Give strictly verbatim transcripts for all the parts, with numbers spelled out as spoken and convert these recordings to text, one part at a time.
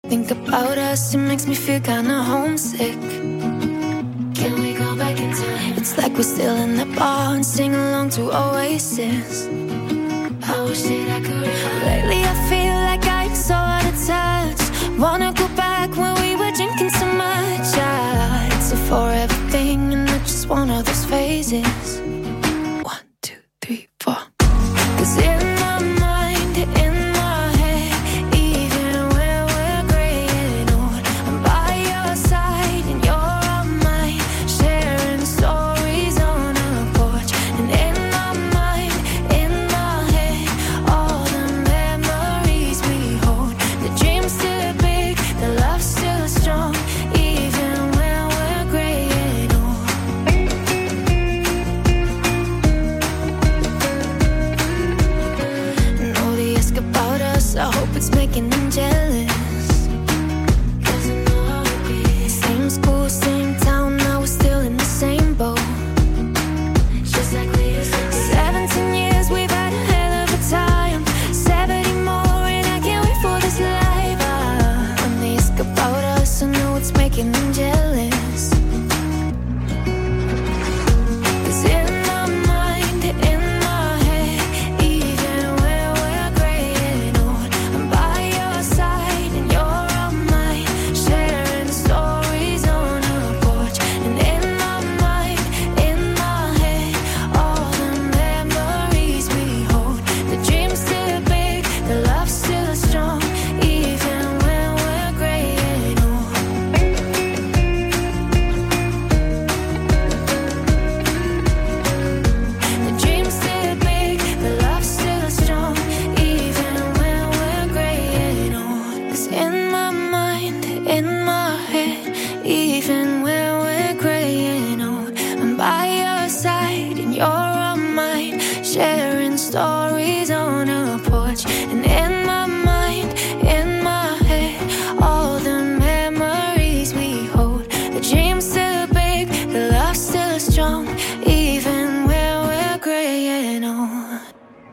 Think about us, it makes me feel kinda homesick. Can we go back in time? It's like we're still in the bar and sing along to Oasis. I wish that I could. Lately I feel like I'm so out of touch. Wanna go back when we were drinking so much. Ah, it's a forever thing and not just one of those phases. One, two, three, four. 'Cause in my mind, in my head, even when we're grey and old, I'm by your side and you're on mine, sharing stories on a porch. And in my mind, in my head, all the memories we hold. The dream's still big, the love's still strong, even when we're grey and old. And all they ask about us, I hope it's making them jealous. 'Cause I know how it be. Same school, same town, now we're still in the same boat. Just like we used to be. Seventeen years, we've had a hell of a time. Seventy more, and I can't wait for this life. Ah, when they ask about us, I know it's making them jealous. 'Cause in my mind, in my head, even when we're grey and old, I'm by your side and you're on mine, sharing stories on a porch. And in my mind, in my head, all the memories we hold. The dream's still big, the love's still strong, even when we're grey and old. The dream's still big, the love's still strong, even when we're grey and old. 'Cause in my mind, in my head, even when we're grey and old, I'm by your side and you're on mine, sharing stories on a porch. And in my mind, in my head, all the memories we hold. The dream's still big, the love's still strong, even when we're grey and old.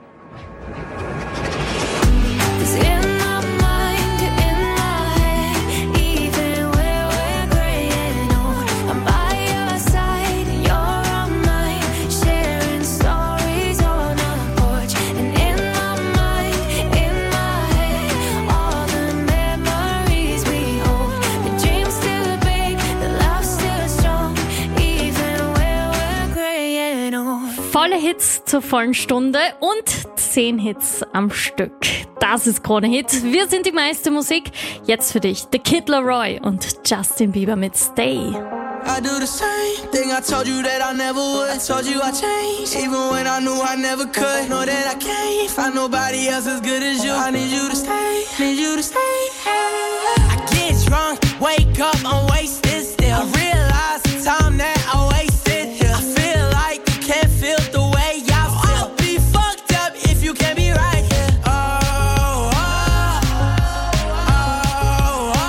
'Cause in my mind, in my head, even when we're grey and old, I'm by your side and you're on mine, sharing stories on a porch. And in my mind, in my head, all the memories we hold. The dream's still big, the love's still strong, even when we're grey and old. Volle Hits zur vollen Stunde und zehn Hits am Stück. Das ist Krone Hit. Wir sind die meiste Musik. Jetzt für dich The Kid Laroi und Justin Bieber mit Stay. I do the same thing I told you that I never would. I told you I changed, even when I knew I never could. Know that I can't find nobody else as good as you. I need you to stay, need you to stay. I get drunk, wake up, I'm wasted still. I realize the time that I wasted here. I feel like you can't feel the way I feel. I'll be fucked up if you can't be right here. Oh, oh, oh, oh,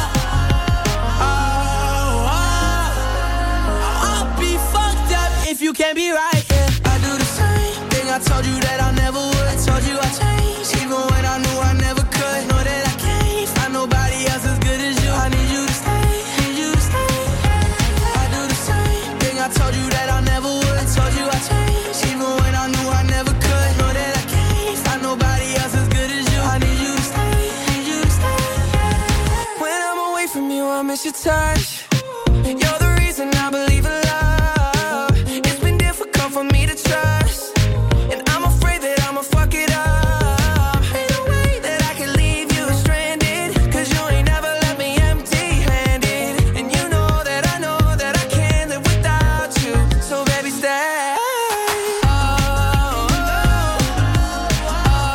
oh, oh. I'll be fucked up if you can't be right here. I do the same thing I told you that I never would. I told you I changed, even when I knew I never could. Know that I can't find nobody else as good as you. I need you to stay, need you to stay. I do the same thing I told you that I never would. I told you I changed, even when I knew I never could. Know that I can't find nobody else as good as you. I need you to stay, need you to stay. When I'm away from you, I miss your touch. You're the reason I believe in love. It's been difficult for me to trust, and I'm afraid that I'ma fuck it up. Ain't no way that I can leave you stranded, 'cause you ain't never left me empty-handed. And you know that I know that I can't live without you. So baby, stay. Oh, oh, oh,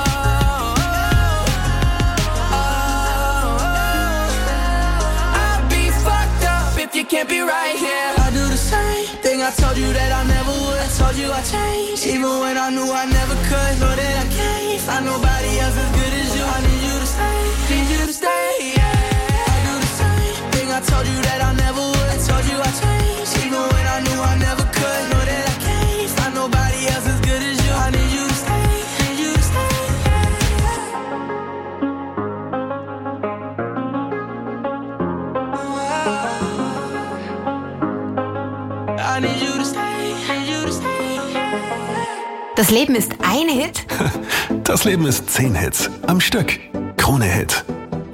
oh, oh. I'll be fucked up if you can't be right here. I do the same thing I told you that I never would. I told you I changed, even when I knew I never could. Know that I can't find nobody else as good as you. I need you to stay, need you to stay, yeah. I do the same thing I told you that I never would. I told you I changed, even when I knew I never could. Know that I can't find nobody else as good as you. I need you to stay, need you to stay, yeah. I need you to stay, need you to stay. Das Leben ist ein Hit? Das Leben ist zehn Hits am Stück. Krone-Hit.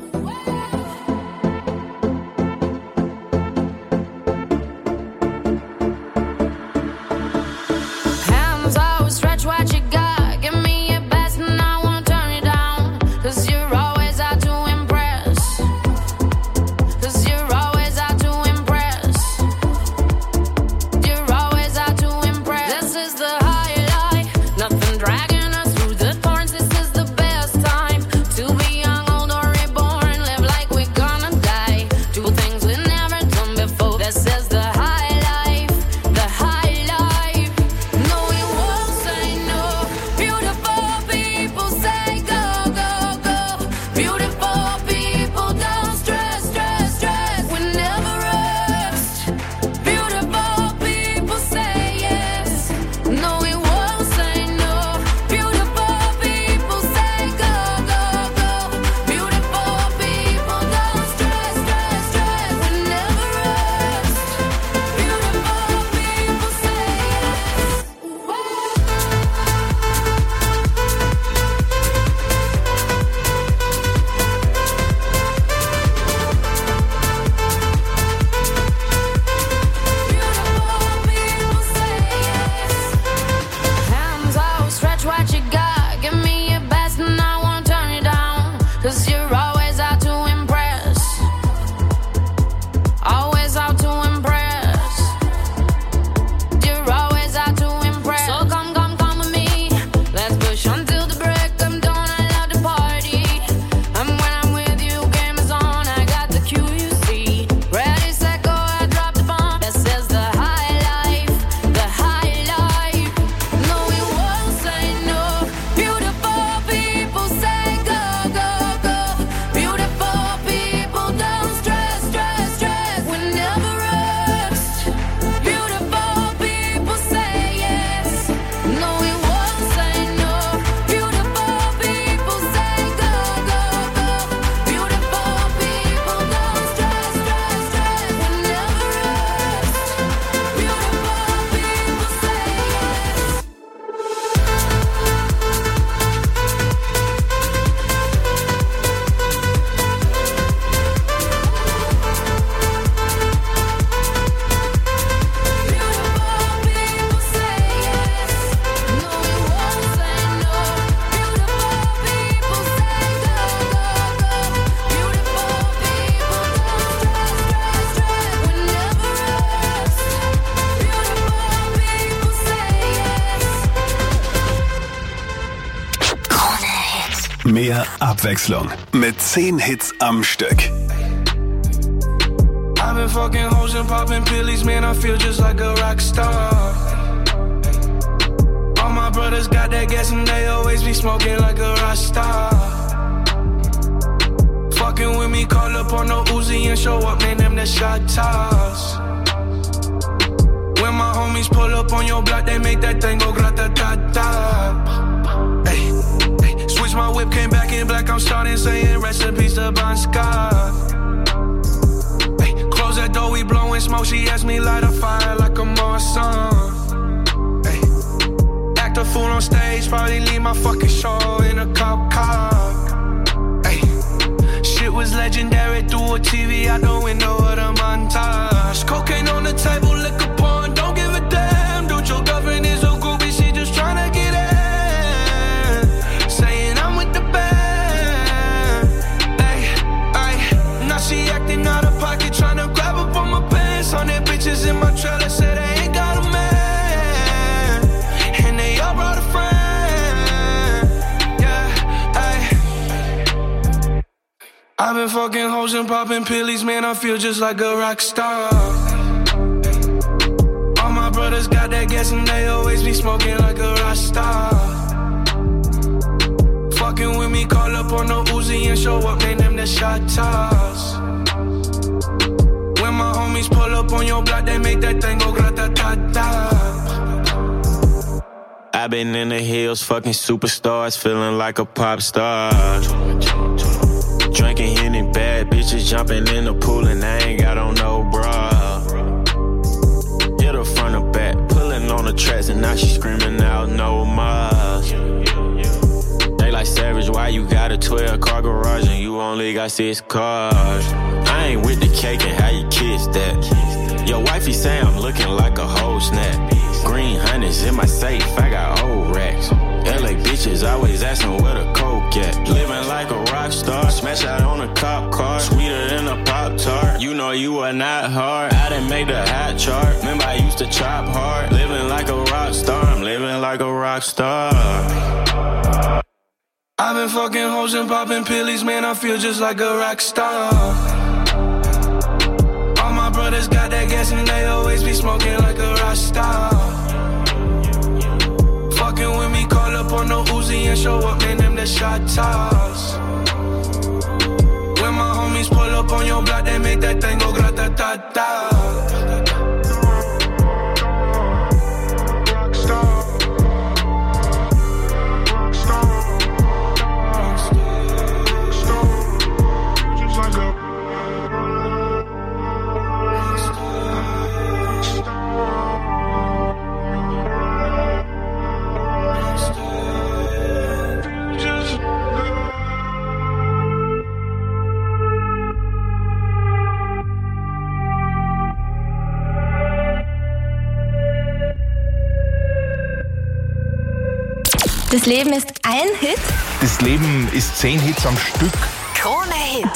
Mehr Abwechslung mit zehn Hits am Stück. I've been fucking hoes and popping pillies, man, I feel just like a rock star. All my brothers got that gas and they always be smoking like a rock star. Fucking with me, call up on the Uzi and show up, man, them the shot toss. When my homies pull up on your block, they make that thing go grata-ta-ta. Hey, hey, switch my whip, came back in black, I'm starting saying recipes to Bon Scott. Hey, close that door, we blowing smoke, she asked me light a fire like a Marsan. Hey, act a fool on stage, probably leave my fucking show in a cop car. Hey, shit was legendary, through a T V out the window of the montage. Cocaine on the table, liquor porn, don't give a damn. Dude, your girlfriend is a groupie, she just tryna get in. Saying I'm with the band. Ay, ay, now she acting out of pocket, tryna grab up on my pants. On their bitches in my trailer, say they ain't got a man. And they all brought a friend. Yeah, ay. I've been fucking hoes and popping pillies, man, I feel just like a rock star. All my brothers got that gas and they always be smoking like a rock star. Fucking with me, call up on the Uzi and show up, man, them the shot toss. When my homies pull up on your block, they make that thing go grata-ta-ta. I've been in the hills, fucking superstars, feeling like a pop star. Drinking any bad bitches, jumping in the pool and I ain't got on no bra. Yeah, the front or back. Pulling on the tracks and now she screaming out no more. They like Savage, why you got a twelve car garage and you only got six cars? I ain't with the cake and how you kiss that. Your wifey say I'm looking like a whole snap. Green hundreds in my safe, I got old racks. L A bitches always asking where the coke at. Living like a rock star, smash out on a cop car. Sweeter than a Pop-Tart, you know you are not hard. I done made the hot chart, remember I used to chop hard. Living like a rock star, I'm living like a rock star. I've been fucking hoes and popping pillies, man, I feel just like a rock star. All my brothers got that gas and they always be smoking like a rock star. Fucking with me, call up on the Uzi and show up, man, them the shot toss. When my homies pull up on your block, they make that thing go grata-ta-ta. Das Leben ist ein Hit? Das Leben ist zehn Hits am Stück. Krone Hit.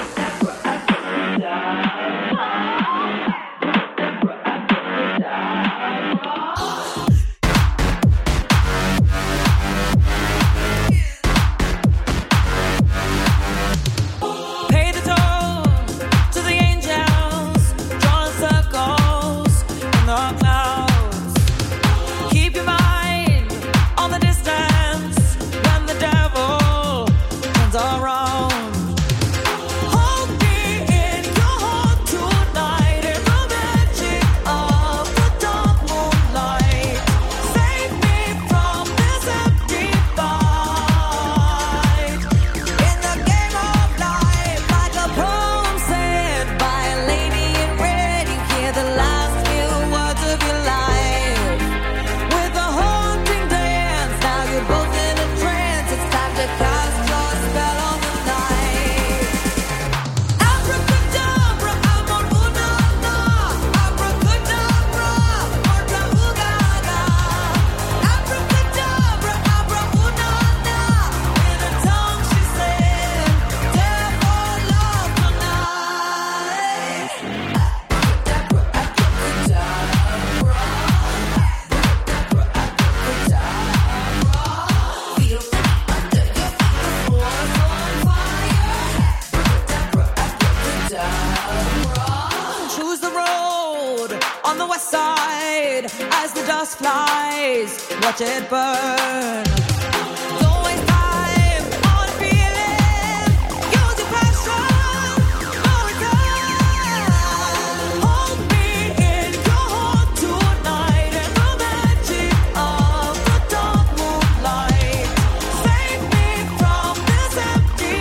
Watch it burn. Don't waste time on feeling. Use your passion. No return. Hold me in your heart tonight in the magic of the dark moonlight. Save me from this empty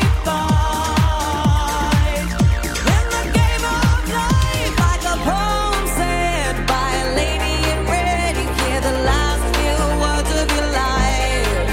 fight. In the game of life, like a poem said by a lady in red, you hear the last of your life.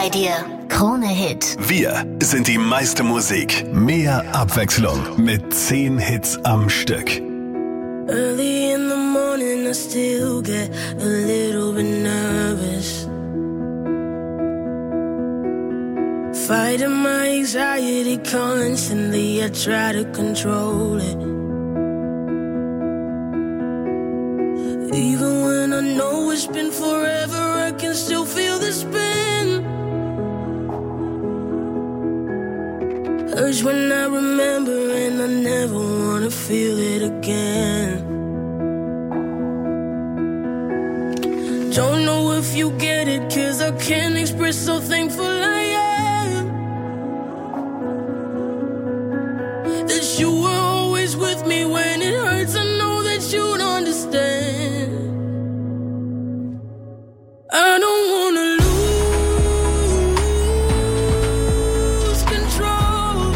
bei dir. Krone Hit. Wir sind die meiste Musik. Mehr Abwechslung mit zehn Hits am Stück. Early in the morning I still get a little bit nervous. Fighting my anxiety constantly, I try to control it. Even when I know it's been forever, I can still feel the spin. Urge when I remember and I never wanna feel it again. Don't know if you get it, cause I can't express how thankful I am that you were always with me when it hurts. I know that you'd understand. I don't wanna lose control.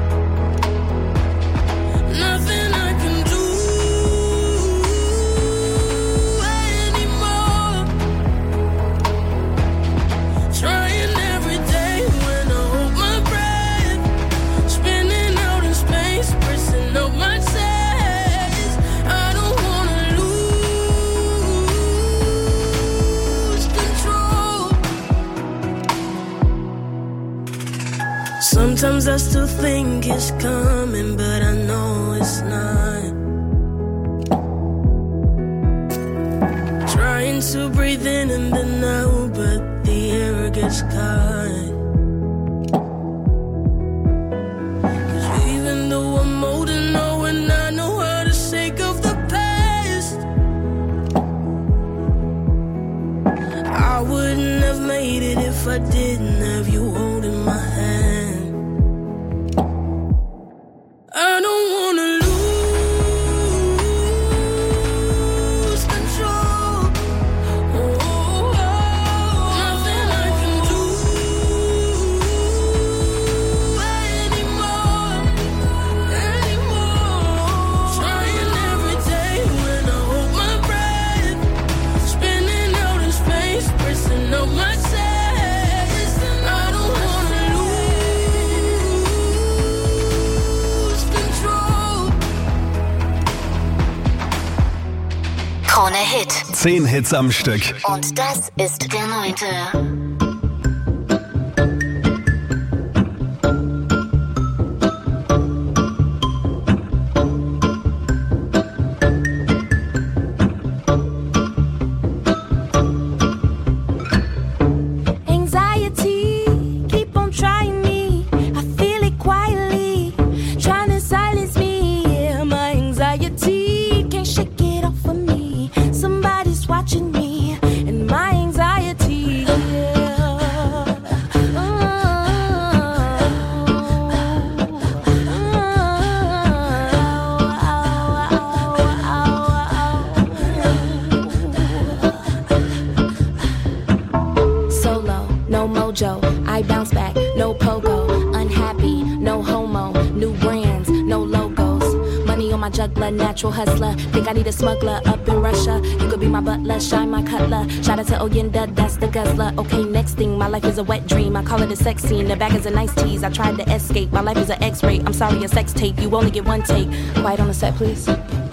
Nothing I can do anymore. Trying every day when I hold my breath, spinning out in space, pressing up my chest. I don't wanna lose control. Sometimes I still think it's coming, but I know it's not. Trying to breathe in and then out, but the air gets caught. 'Cause even though I'm old and know and I know how to shake off the past, I wouldn't have made it if I didn't have you holding my hand. I don't wanna lose control. Oh, nothing I can do anymore, anymore. Trying every day when I hold my breath, spinning out in space, pressing up my chest. I don't wanna lose control. Krone Hit. zehn Hits am Stück. Und das ist der neunte. Anxiety, keep on trying me. I feel it quietly, trying to silence me. Yeah, my anxiety can't shake it off of me. Somebody's watching me, and my anxiety. Yeah. Solo, no mojo, I bounce back, no pogo. Unhappy, no homo, new brands, no logos. Money on my juggler, natural hustler. Think I need a smuggler up in Russia. You could be my butler, shine my cutler. Shout out to Oyenda, that's the guzzler. Okay, next thing, my life is a wet dream. I call it a sex scene, the bag is a nice tease. I tried to escape, my life is an X-ray. I'm sorry, a sex tape, you only get one take. Quiet on the set, please.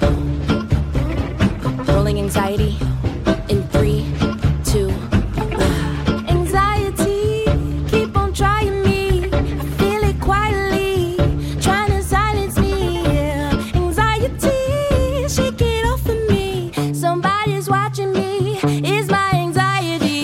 Rolling anxiety in three, two, one. Anxiety, keep on trying me. I feel it quietly, trying to silence me. Yeah. Anxiety, shake it off of me. Somebody's watching me. Is my anxiety.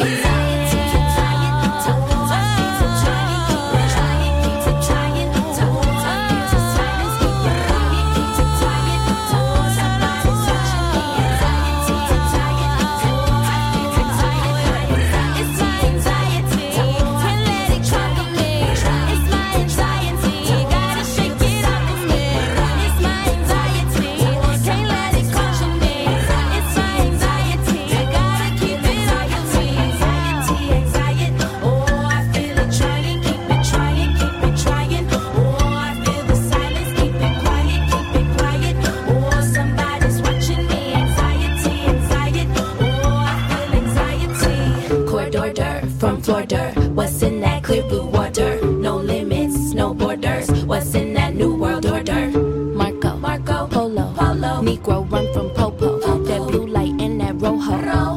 Negro run from Popo. That blue light and that rojo.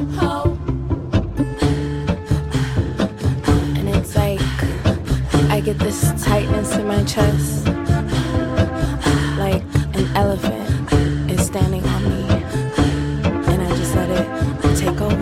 And it's like I get this tightness in my chest, like an elephant is standing on me, and I just let it take over.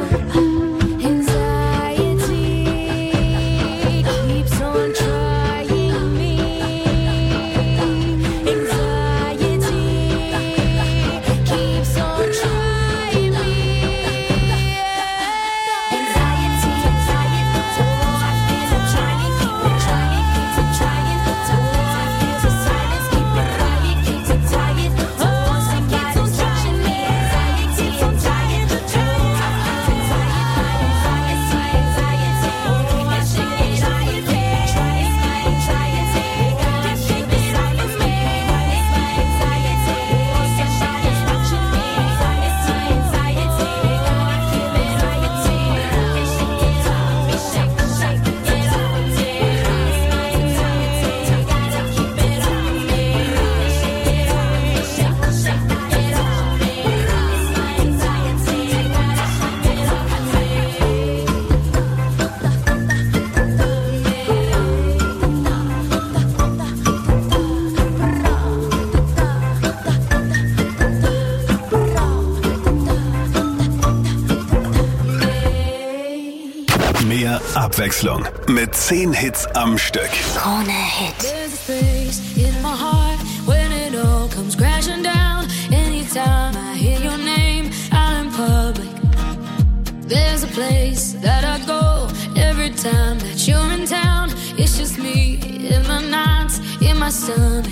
Mehr Abwechslung mit zehn Hits am Stück. Krone Hit. There's a space in my heart when it all comes crashing down. Anytime I hear your name out in public, there's a place that I go every time that you're in town. It's just me in my nights, in my stomach.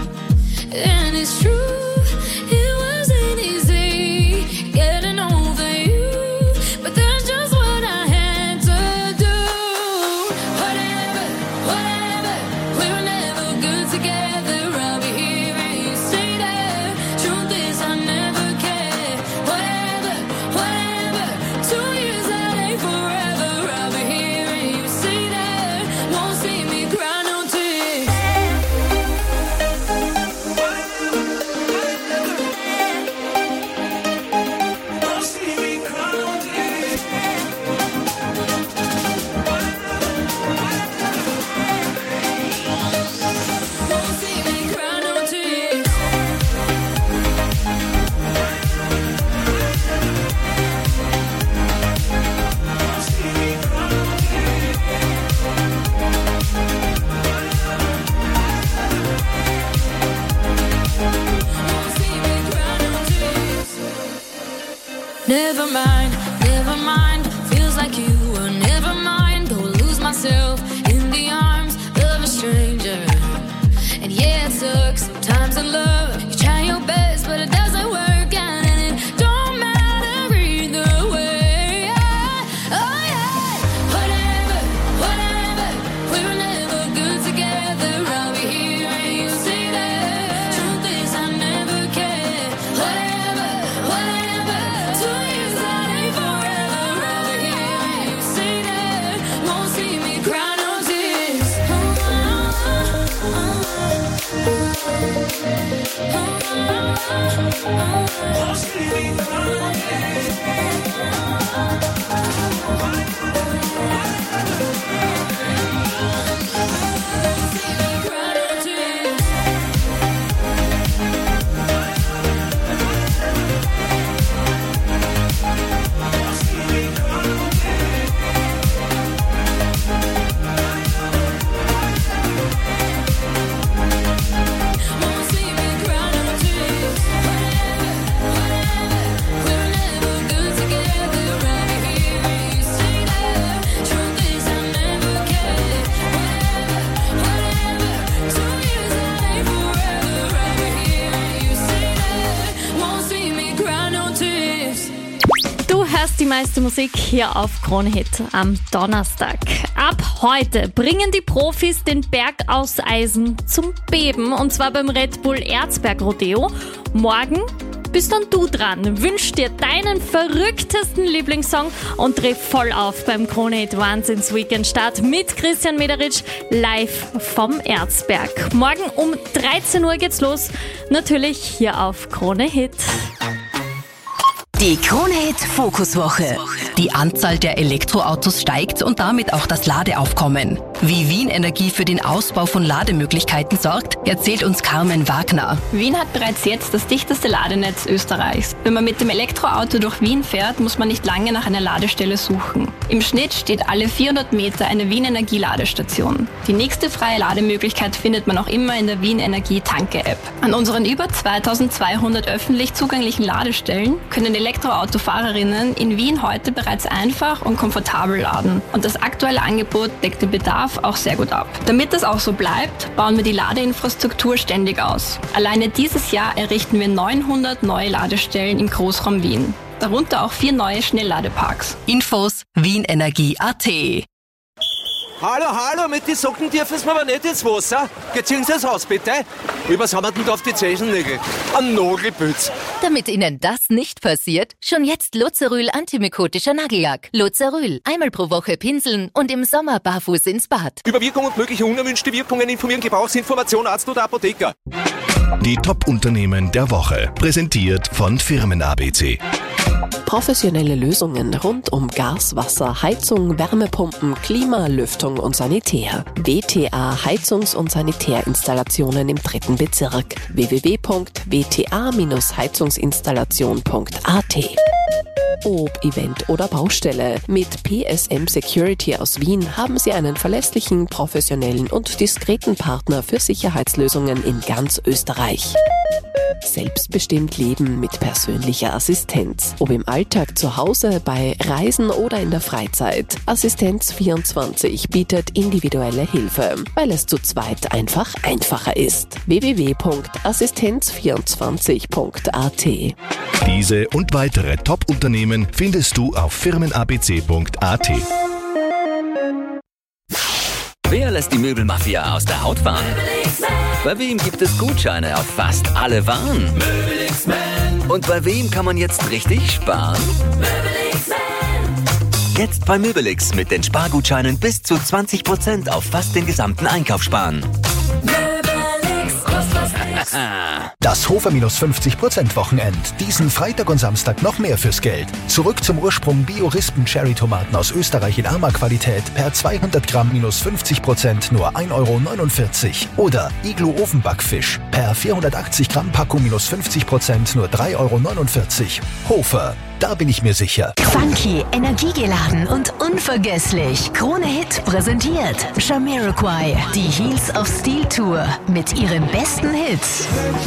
And it's true, it wasn't easy getting over you, but that's just what I had to do. Whatever, whatever, we were never good together. I'll be here and you stay there. Truth is I never cared. Whatever, whatever, two years that ain't forever. I'll be here and you stay there. Won't see me cry no tears. Won't see me cry no tears. Won't see me cry no tears. Never mind, never mind. Feels like you were never mind. Go lose myself in the arms of a stranger. And yeah, it sucks sometimes in love. You try your best, but it doesn't work out, and it don't matter either way. Yeah. Oh yeah. Whatever, whatever. We were never good together. I'll be here and you stay there. Truth is I never cared. Whatever, whatever. Two years that ain't forever. I'll be here and you stay there. Won't see me cry no tears. Won't see me cry no tears. Won't see me cry no tears. Whatever, whatever. We were never good together. I'll be here and you stay there. Truth is I never cared. Whatever, whatever. Two years that ain't forever. I'll be here and you stay there. Won't see me cry no tears. Du hörst die meiste Musik hier auf Krone Hit am Donnerstag. Ab heute bringen die Profis den Berg aus Eisen zum Beben, und zwar beim Red Bull Erzberg Rodeo. Morgen bist dann du dran. Wünsch dir deinen verrücktesten Lieblingssong und dreh voll auf beim Krone-Hit Wahnsinns-Weekend-Start mit Christian Mederitsch live vom Erzberg. Morgen um dreizehn Uhr geht's los, natürlich hier auf Krone-Hit. Die Krone-Hit Fokuswoche. Die Anzahl der Elektroautos steigt und damit auch das Ladeaufkommen. Wie Wien Energie für den Ausbau von Lademöglichkeiten sorgt, erzählt uns Carmen Wagner. Wien hat bereits jetzt das dichteste Ladenetz Österreichs. Wenn man mit dem Elektroauto durch Wien fährt, muss man nicht lange nach einer Ladestelle suchen. Im Schnitt steht alle vierhundert Meter eine Wien Energie Ladestation. Die nächste freie Lademöglichkeit findet man auch immer in der Wien Energie Tanke-App. An unseren über zweitausendzweihundert öffentlich zugänglichen Ladestellen können Elektroautofahrerinnen in Wien heute bereits einfach und komfortabel laden. Und das aktuelle Angebot deckt den Bedarf auch sehr gut ab. Damit das auch so bleibt, bauen wir die Ladeinfrastruktur ständig aus. Alleine dieses Jahr errichten wir neunhundert neue Ladestellen im Großraum Wien. Darunter auch vier neue Schnellladeparks. Infos Wien Energie Punkt a t. Hallo, hallo, mit den Socken dürfen wir aber nicht ins Wasser. Geht's ins Haus, bitte? Was haben wir denn da auf die Zehennägel? Ein Nagelpilz. Damit Ihnen das nicht passiert, schon jetzt Lozerül antimykotischer Nagellack. Lozerül, einmal pro Woche pinseln und im Sommer barfuß ins Bad. Über Wirkung und mögliche unerwünschte Wirkungen informieren Gebrauchsinformation Arzt oder Apotheker. Die Top-Unternehmen der Woche. Präsentiert von Firmen A B C. Professionelle Lösungen rund um Gas, Wasser, Heizung, Wärmepumpen, Klima, Lüftung und Sanitär. W T A Heizungs- und Sanitärinstallationen im dritten Bezirk. w w w punkt w t a Bindestrich heizungsinstallation punkt a t. Ob Event oder Baustelle. Mit P S M Security aus Wien haben Sie einen verlässlichen, professionellen und diskreten Partner für Sicherheitslösungen in ganz Österreich. Selbstbestimmt leben mit persönlicher Assistenz. Ob im Alltag zu Hause, bei Reisen oder in der Freizeit. Assistenz vierundzwanzig bietet individuelle Hilfe, weil es zu zweit einfach einfacher ist. w w w punkt assistenz vierundzwanzig punkt a t. Diese und weitere Top-Unternehmen findest du auf firmen a b c punkt a t. Wer lässt die Möbelmafia aus der Haut fahren? Bei wem gibt es Gutscheine auf fast alle Waren? Und bei wem kann man jetzt richtig sparen? Jetzt bei Möbelix mit den Spargutscheinen bis zu zwanzig Prozent auf fast den gesamten Einkauf sparen. Das Hofer minus fünfzig Prozent Wochenend. Diesen Freitag und Samstag noch mehr fürs Geld. Zurück zum Ursprung Bio-Rispen-Cherry-Tomaten aus Österreich in armer Qualität. Per zweihundert Gramm minus fünfzig Prozent nur ein Euro neunundvierzig. Oder Iglu-Ofenbackfisch. Per vierhundertachtzig Gramm Packung minus fünfzig Prozent nur drei Euro neunundvierzig. Hofer. Da bin ich mir sicher. Funky, energiegeladen und unvergesslich. Krone-Hit präsentiert Jamiroquai, die Heels of Steel Tour mit ihren besten Hits.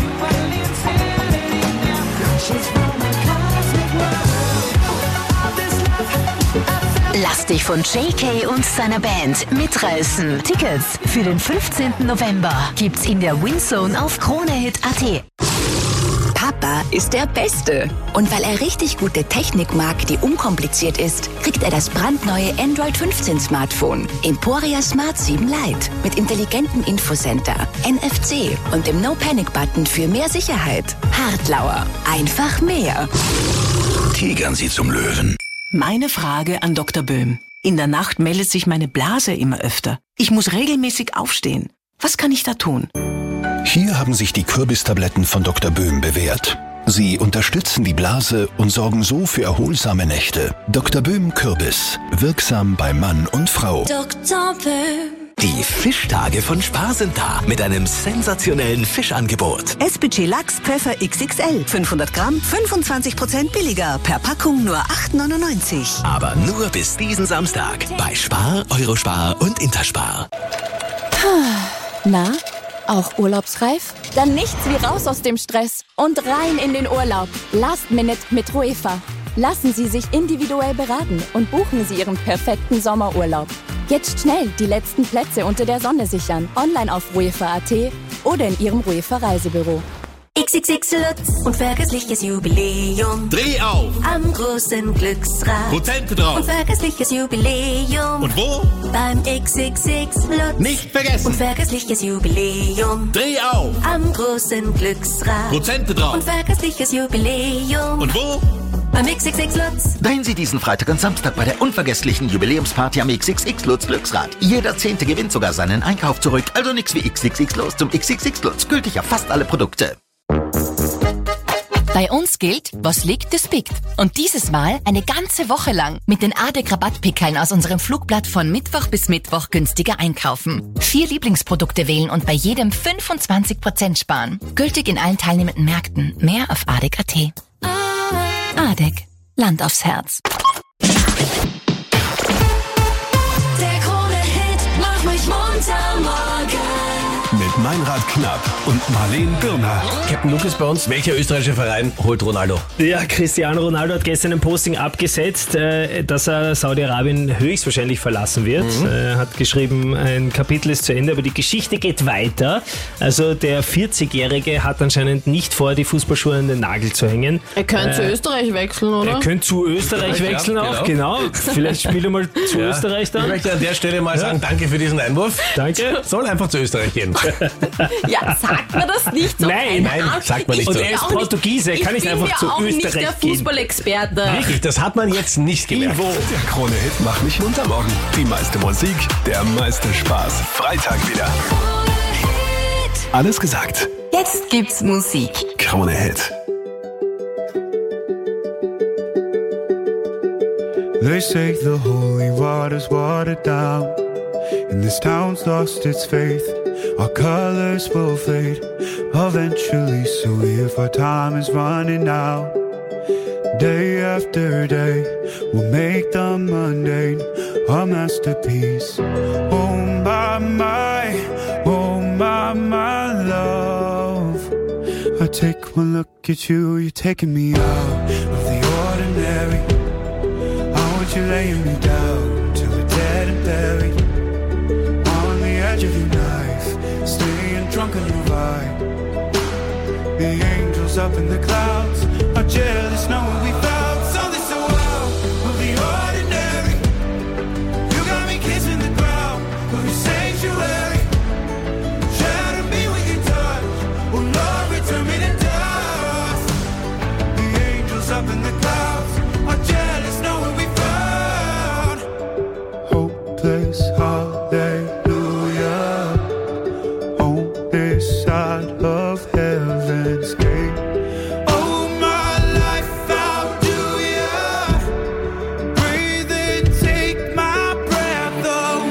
Lass dich von J K und seiner Band mitreißen. Tickets für den fünfzehnten November gibt's in der Windzone auf Krone-Hit punkt a t. Papa ist der Beste. Und weil er richtig gute Technik mag, die unkompliziert ist, kriegt er das brandneue Android fünfzehn Smartphone Emporia Smart sieben Lite mit intelligentem Infocenter, N F C und dem No-Panic-Button für mehr Sicherheit. Hartlauer. Einfach mehr. Tigern Sie zum Löwen. Meine Frage an Doktor Böhm. In der Nacht meldet sich meine Blase immer öfter. Ich muss regelmäßig aufstehen. Was kann ich da tun? Hier haben sich die Kürbistabletten von Doktor Böhm bewährt. Sie unterstützen die Blase und sorgen so für erholsame Nächte. Doktor Böhm Kürbis. Wirksam bei Mann und Frau. Doktor Böhm. Die Fischtage von Spar sind da mit einem sensationellen Fischangebot. S B C Lachs Pfeffer X X L. fünfhundert Gramm, fünfundzwanzig Prozent billiger. Per Packung nur acht neunundneunzig. Aber nur bis diesen Samstag. Bei Spar, Eurospar und Interspar. Na, auch urlaubsreif? Dann nichts wie raus aus dem Stress und rein in den Urlaub. Last Minute mit Ruefa. Lassen Sie sich individuell beraten und buchen Sie Ihren perfekten Sommerurlaub. Jetzt schnell die letzten Plätze unter der Sonne sichern. Online auf ruefa punkt a t oder in Ihrem Ruefa Reisebüro. X X X X Lutz. Unvergessliches Jubiläum. Dreh auf! Am großen Glücksrad. Prozente drauf! Unvergessliches Jubiläum. Und wo? Beim X X X Lutz. Nicht vergessen! Unvergessliches Jubiläum. Dreh auf! Am großen Glücksrad. Prozente drauf! Unvergessliches Jubiläum. Und wo? Beim X X X Lutz. Drehen Sie diesen Freitag und Samstag bei der unvergesslichen Jubiläumsparty am X X X Lutz Glücksrad. Jeder Zehnte gewinnt sogar seinen Einkauf zurück. Also nix wie X X X los zum X X X Lutz. Gültig auf fast alle Produkte. Bei uns gilt, was liegt, das biegt. Und dieses Mal eine ganze Woche lang mit den A D E C-Rabattpickeln aus unserem Flugblatt von Mittwoch bis Mittwoch günstiger einkaufen. Vier Lieblingsprodukte wählen und bei jedem fünfundzwanzig Prozent sparen. Gültig in allen teilnehmenden Märkten. Mehr auf A D E C Punkt A T. A D E C. Land aufs Herz. Der Krone-Hit macht mich munter morgen. Mit Meinrad Knapp und Marleen Birner. Captain Luke ist bei uns. Welcher österreichische Verein holt Ronaldo? Ja, Cristiano Ronaldo hat gestern ein Posting abgesetzt, äh, dass er Saudi-Arabien höchstwahrscheinlich verlassen wird. Mhm. Er hat geschrieben, ein Kapitel ist zu Ende, aber die Geschichte geht weiter. Also der vierzigjährige hat anscheinend nicht vor, die Fußballschuhe an den Nagel zu hängen. Er könnte Äh, zu Österreich wechseln, oder? Er könnte zu Österreich Ja, wechseln genau. auch, genau. Vielleicht spielt er mal zu Ja. Österreich dann. Ich möchte an der Stelle mal sagen, danke für diesen Einwurf. Danke. Soll einfach zu Österreich gehen. Ja, sagt man das nicht so? Nein, nein, sagt man nicht Und so. er ist Portugiese, kann nicht einfach zu Ich bin ja auch nicht Österreich der gehen. Fußballexperte. Wirklich, das hat man jetzt nicht gemerkt. Der Krone-Hit macht mich munter morgen. Die meiste Musik, der meiste Spaß. Freitag wieder. Alles gesagt. Jetzt gibt's Musik. Krone-Hit. They say the holy water's watered down, and this town's lost its faith. Our colors will fade eventually, so if our time is running out, day after day, we'll make the mundane a masterpiece. Oh my, my, oh my, my love. I take one look at you, you're taking me out of the ordinary. You're laying me down till we're dead and buried on the edge of your knife, staying drunk on your vibe. The angels up in the clouds are jealous knowing we found something so out of the ordinary. You got me kissing the ground of your sanctuary. Shatter me with your touch, oh Lord, return me to dust. The angels up in the clouds are jealous knowing we hopeless hallelujah on this side of heaven's gate. Oh, my life, how do ya breathe and take my breath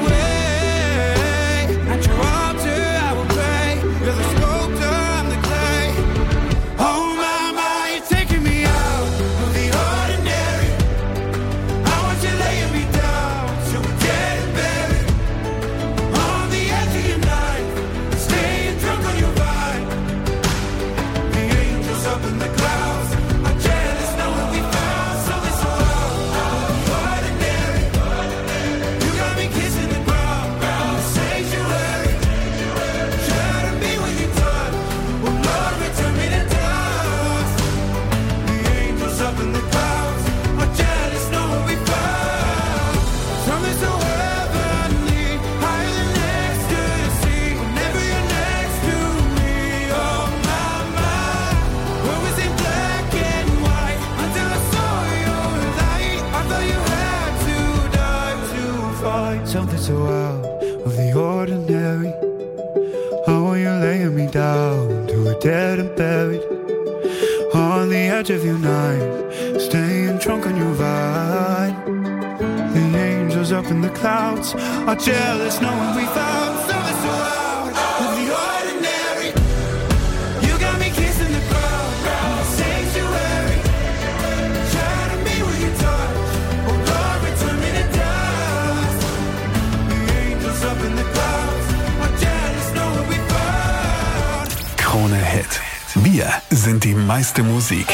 away? At your altar I will pray. You're the sculptor, I'm the clay. Oh my, my, you're taking me out of the ordinary. I want you laying me down so we're dead and buried on the edge of your knife, staying drunk on your vine. The angels up in the clouds are jealous knowing we found something so out of the ordinary. You got me kissing the ground in the sanctuary. Shatter me with your touch, oh Lord, return me to dust. The angels up in the clouds are jealous knowing we found something so heavenly, higher than ecstasy. Whenever you're next to me, oh my, my. What was in black and white until I saw your light? I thought you had to die to find something so out of the ordinary. How are you laying me down to a dead and buried on the edge of your night, staying drunk on your vine. The angels up in the clouds are jealous knowing we found something so out of the ordinary. You got me kissing the ground in the sanctuary. Shatter me with your touch, oh Lord, return me to dust. The angels up in the clouds are jealous knowing we found. Krone-Hit. Wir sind die meiste Musik.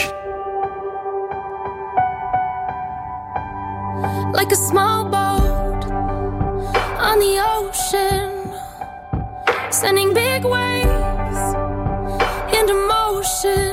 Like a small boat on the ocean, sending big waves into motion.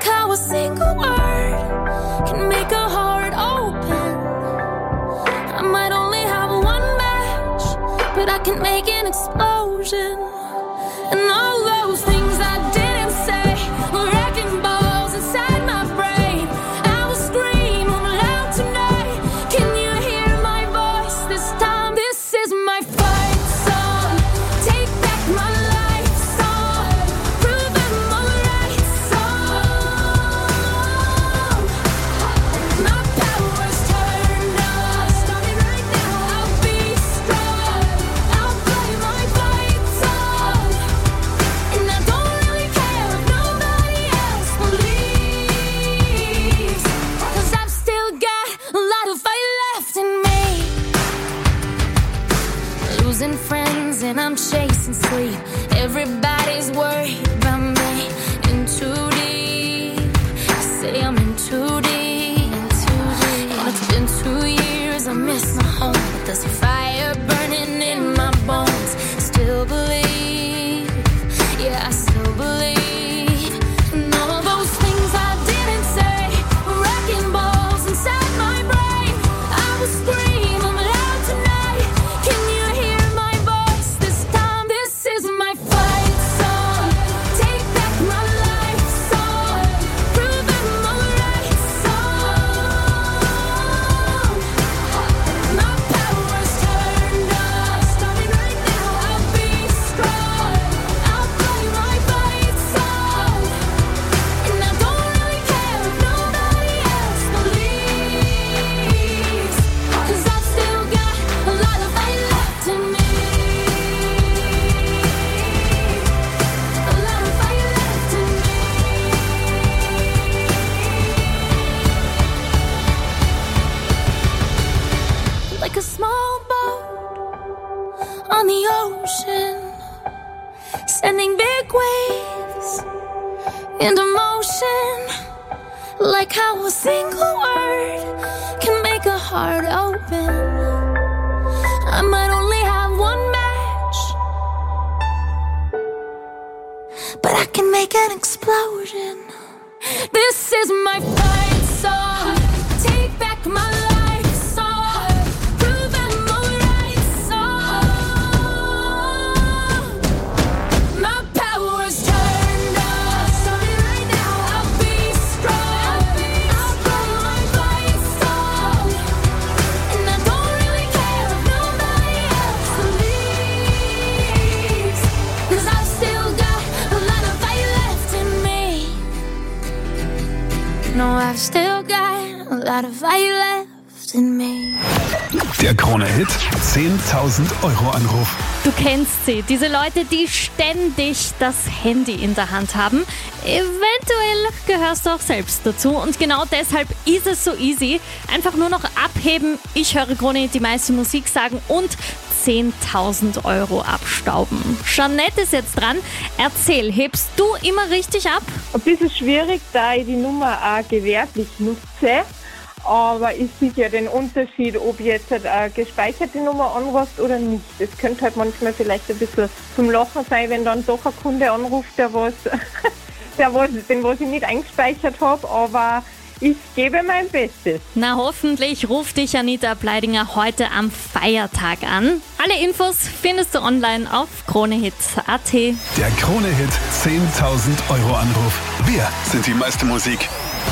how a single word can make a heart open. I might only have one match, but I can make an explosion. And all those things I didn't say were wrecking balls inside my brain. I will scream loud tonight. Can you hear my voice this time? This is my fight song. Take back my life song. Prove I'm alright song. My power's turned on. Starting right now, I'll be strong. I'll play my fight song. And I don't really care if nobody else believes, 'cause I've still got a lot of fight left in me. Losing friends and I'm chasing sleep. Everybody's worried about me. In too deep. I say I'm in too deep. And it's been two years, I miss my home, but there's a fire burning in my bones. Still believe, yeah, I still believe. And all those things I didn't say were wrecking balls inside my brain. I will scream I'm loud tonight. Can you hear my voice this time? This is my fight song. Take back my life song. Prove I'm alright song. My power's turned on. Starting right now, I'll be strong. I'll play my fight song. And I don't really care if nobody else believes, 'cause I've still got a lot of fight left in me. A lot of fight left in me. Like a small boat on the ocean, sending big waves into motion. Like how a single word can make a heart open. I might only have one match, but I can make an explosion. This is my fight song. Take back my life song. Prove I'm alright song. My power's turned on. Starting right now, I'll be strong. I'll play my fight song. And I don't really care if nobody else believes, 'cause I've still got a lot of fight left in me. No, I've still got a lot of fight left in me. Der Krone-Hit zehntausend Euro Anruf. Du kennst sie, diese Leute, die ständig das Handy in der Hand haben. Eventuell gehörst du auch selbst dazu und genau deshalb ist es so easy. Einfach nur noch abheben, ich höre Krone-Hit, die meiste Musik sagen und zehntausend Euro abstauben. Jeanette ist jetzt dran. Erzähl, hebst du immer richtig ab? Ein bisschen schwierig, da ich die Nummer auch gewerblich nutze. Aber ich sehe ja den Unterschied, ob jetzt eine gespeicherte Nummer anruft oder nicht. Es könnte halt manchmal vielleicht ein bisschen zum Lachen sein, wenn dann doch ein Kunde anruft, der was, der was, den was ich nicht eingespeichert habe. Aber ich gebe mein Bestes. Na, hoffentlich ruft dich Anita Bleidinger heute am Feiertag an. Alle Infos findest du online auf kronehit punkt at. Der Krone-Hit zehntausend Euro Anruf. Wir sind die meiste Musik.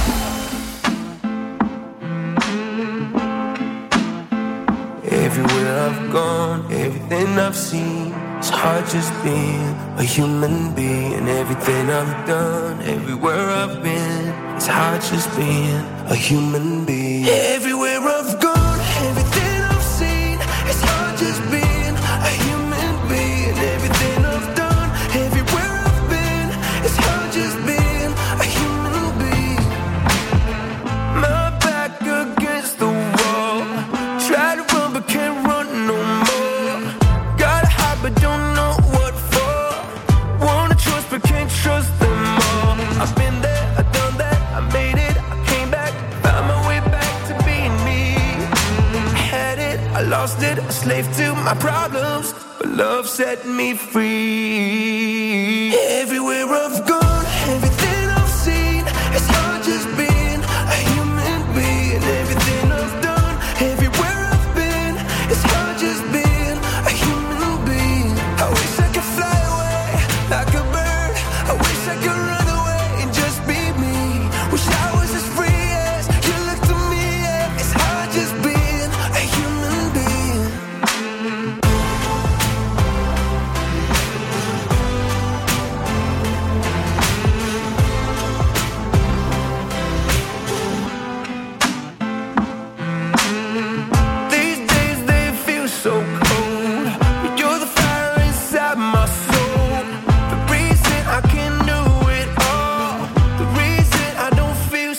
Everywhere I've gone, everything I've seen, it's hard just being a human being. Everything I've done, everywhere I've been, it's hard just being a human being. Everywhere I've gone, everything I've seen, it's hard just being a human being. Everything I've done, everywhere I've been, it's hard just being a human being. My back against the wall, try to run but can't run no more. Gotta hide but don't know what for. Wanna trust but can't trust them all. I've been there, I've done that, I made it, I came back, found my way back to being me. I had it, I lost it, a slave to my problems, but love set me free. Everywhere I've gone, everything I've seen, it's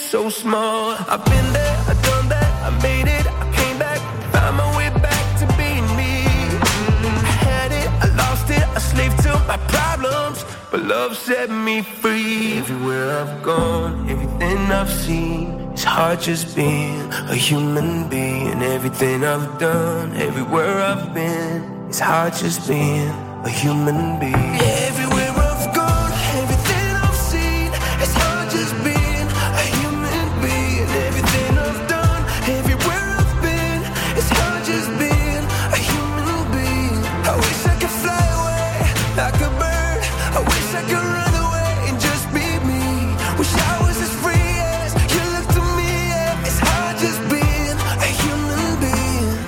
so small. I've been there, I've done that, I made it, I came back, found my way back to being me. I had it, I lost it, I slaved to my problems, but love set me free. Everywhere I've gone, everything I've seen, it's hard just being a human being. Everything I've done, everywhere I've been, it's hard just being a human being. Everywhere I've gone, everything I've seen, it's hard just being a human being. Everything I've done, everywhere I've been, it's hard just being a human being. I wish I could fly away like a bird. I wish I could run away and just be me. Wish I was as free as you look to me. Yeah. It's hard just being a human being.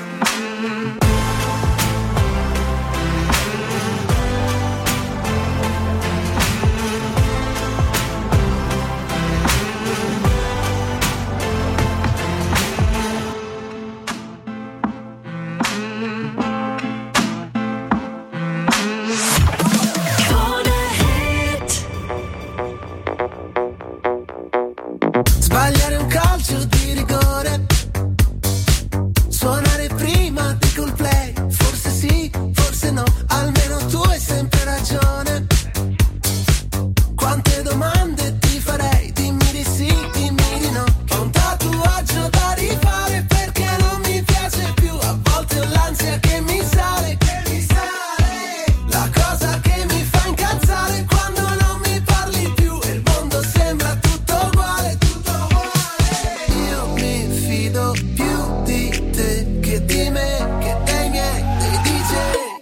Sbagliare un calcio di rigore, suonare prima di Coldplay, forse sì, forse no, almeno tu hai sempre ragione. Quante domande ti farei, dimmi di sì, dimmi di no. Ho un tatuaggio da rifare perché non mi piace più, a volte ho l'ansia che mi sale, che mi sale. La cosa che mi fa incazzare quando non mi parli più e il mondo sembra tutto uguale. Io mi fido più di te che di me, che dei miei, dei D J.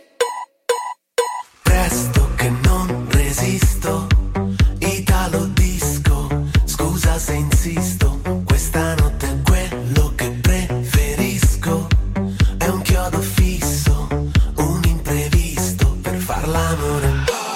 Presto che non resisto, Italo disco, scusa se insisto, questa notte è quello che preferisco, è un chiodo fisso, un imprevisto per far l'amore.